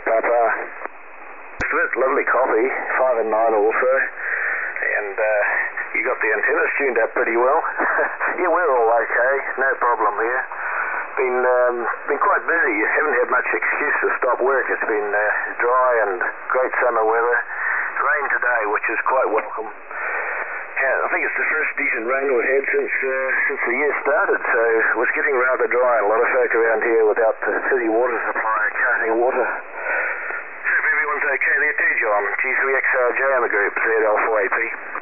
Papa. Lovely copy, 5 and 9 also. And you got the antennas tuned up pretty well. Yeah, we're all okay, no problem here. Been quite busy. Haven't had much excuse to stop work. It's been dry and great summer weather. It's rained today, which is quite welcome. I think it's the first decent rain we've had since the year started, so it was getting rather dry. A lot of folk around here without the city water supply, carting water. Hope everyone's okay there too, John. G3XRJ on the group, ZL4AP.